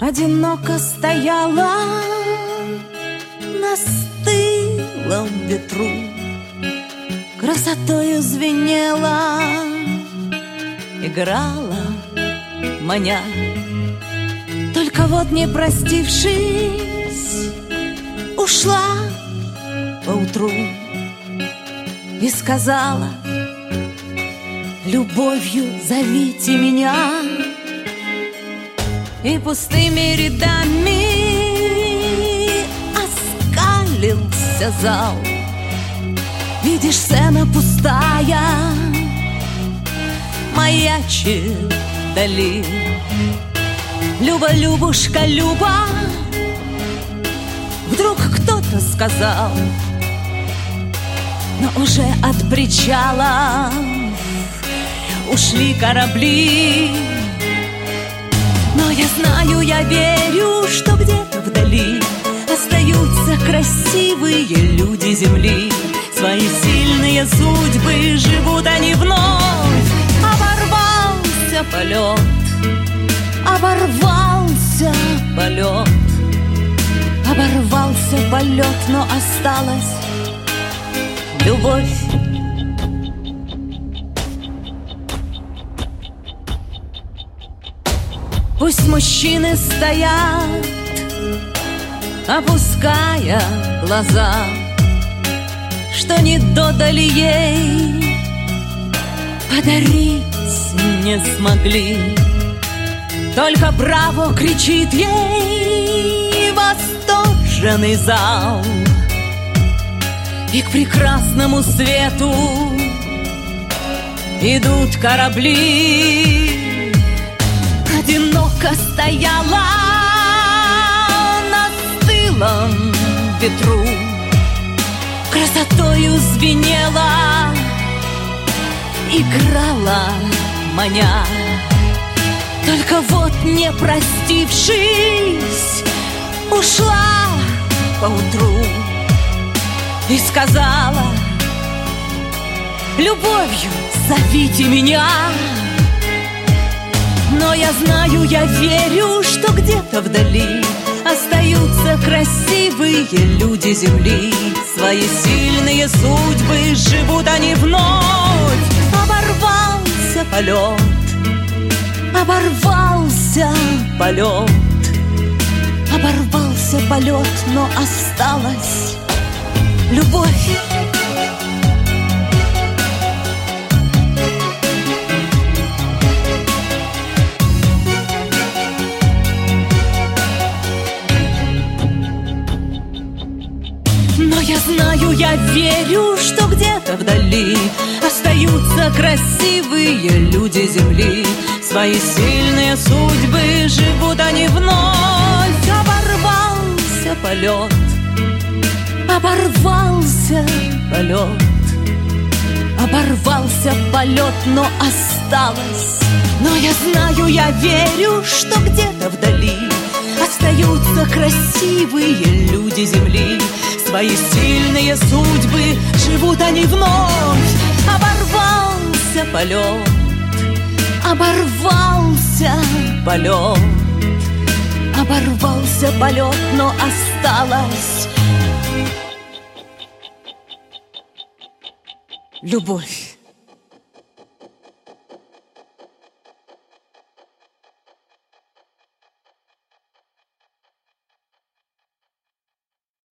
одиноко стояла на стылом ветру, красотою звенела, играла, маня. Только вот не простившись, ушла поутру и сказала: любовью зовите меня. И пустыми рядами оскалился зал. Видишь, сцена пустая маячит вдали. Люба, Любушка, Люба, вдруг кто-то сказал, но уже от причала ушли корабли. Но я знаю, я верю, что где-то вдали остаются красивые люди земли. Свои сильные судьбы живут они вновь. Оборвался полет, оборвался полет, оборвался полет, но осталась любовь. Пусть мужчины стоят, опуская глаза, что не додали ей, подарить не смогли. Только браво кричит ей восторженный зал, и к прекрасному свету идут корабли. Одиноко стояла на стылом ветру, красотою звенела, играла, маня. Только вот не простившись, ушла поутру и сказала: любовью зовите меня. Но я знаю, я верю, что где-то вдали остаются красивые люди земли. Свои сильные судьбы живут они вновь. Оборвался полет, оборвался полет, оборвался полет, но осталась любовь. Но я знаю, я верю, что где-то вдали остаются красивые люди земли. Свои сильные судьбы живут они вновь. Оборвался полет, оборвался полет, оборвался полет, но осталось. Но я знаю, я верю, что где-то вдали остаются красивые люди земли. Свои сильные судьбы живут они вновь. Оборвался полет, оборвался полет, оборвался полет, но осталась любовь.